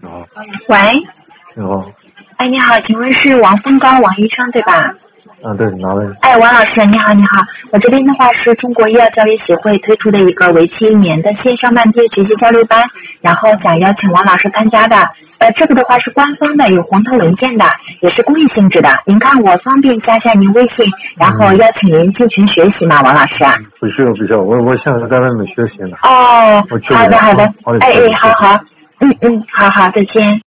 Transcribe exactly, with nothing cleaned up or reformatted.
好。 喂， 你好。 哎，你好，请问是王峰高王医生对吧？ 嗯，对，哪位？ 哎，王老师，你好，你好，我这边的话是中国医药教育协会推出的一个为期一年的线上慢跌学习交流班，然后想邀请王老师参加的。呃，这个的话是官方的，有红头文件的，也是公益性质的。您看我方便加下您微信，然后邀请您进群学习吗，王老师？ 不需要，不需要，我我现在在外面学习呢。 哦，好的，好的，哎哎，好好，嗯嗯，好好，再见。